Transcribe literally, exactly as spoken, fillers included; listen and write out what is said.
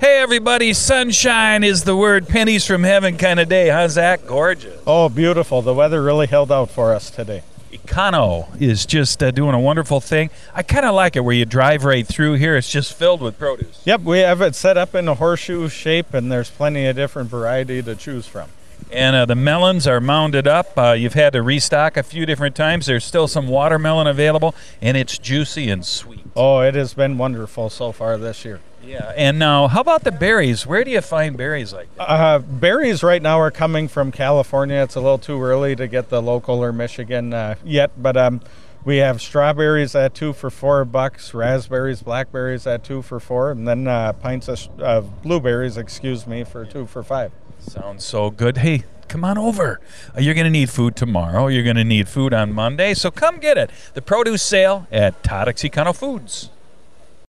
Hey, everybody, sunshine is the word. Pennies from heaven kind of day. How's that? Gorgeous. Oh, beautiful. The weather really held out for us today. Econo is just uh, doing a wonderful thing. I kind of like it where you drive right through here. It's just filled with produce. Yep, we have it set up in a horseshoe shape, and there's plenty of different variety to choose from. And uh, the melons are mounded up. Uh, you've had to restock a few different times. There's still some watermelon available, and it's juicy and sweet. Oh, it has been wonderful so far this year. Yeah, and now, how about the berries? Where do you find berries like that? Uh, berries right now are coming from California. It's a little too early to get the local or Michigan uh, yet, but um, we have strawberries at two for four bucks, raspberries, blackberries at two for four, and then uh, pints of uh, blueberries, excuse me, for two for five. Sounds so good. Hey, come on over. Uh, you're going to need food tomorrow. You're going to need food on Monday, so come get it. The produce sale at Taddock's Econo Foods.